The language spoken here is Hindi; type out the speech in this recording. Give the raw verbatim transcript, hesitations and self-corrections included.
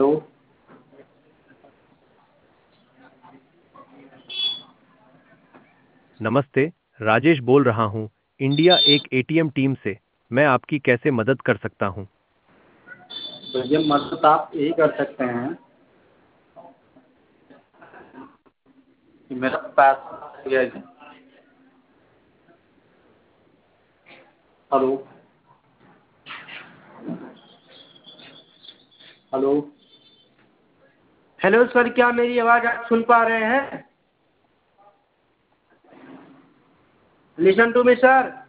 हेलो। नमस्ते, राजेश बोल रहा हूँ, इंडिया एक एटीएम टीम से। मैं आपकी कैसे मदद कर सकता हूँ? तो ये मदद आप यही कर सकते हैं कि मेरा पैसा गया है। हेलो। हेलो। हेलो सर, क्या मेरी आवाज़ आप सुन पा रहे हैं? Listen to me sir.